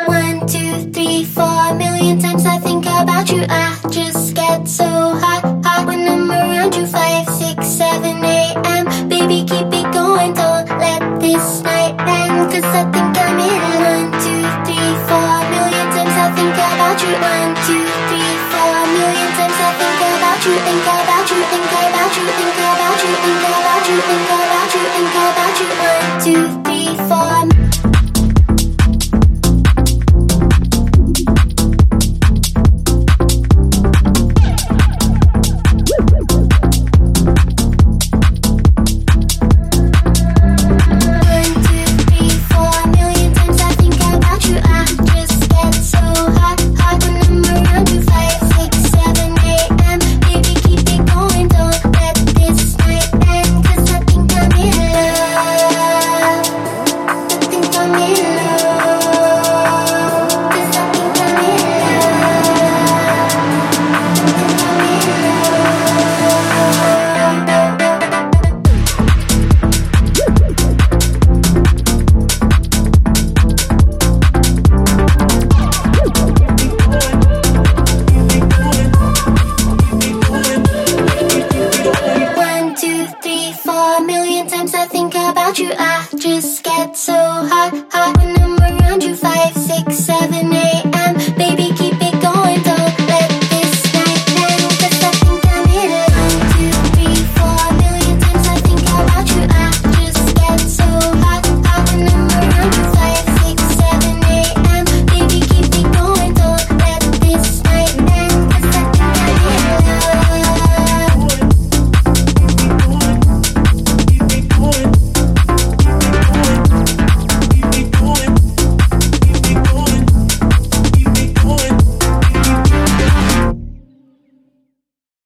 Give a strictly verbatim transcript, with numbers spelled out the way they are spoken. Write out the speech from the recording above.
One, two, three, four million times I think about you. I just get so hot, hot when I'm around you. Five, six, seven a.m. Baby, keep it going, don't let this night end. Cause I think I'm in. One, two, three, four million times I think about you. One, two, three, four million times I think about you. Think about you, think about you, think about you, think about you, think about you, think about you. One, two, three, four. Four million times I think about you. I just get so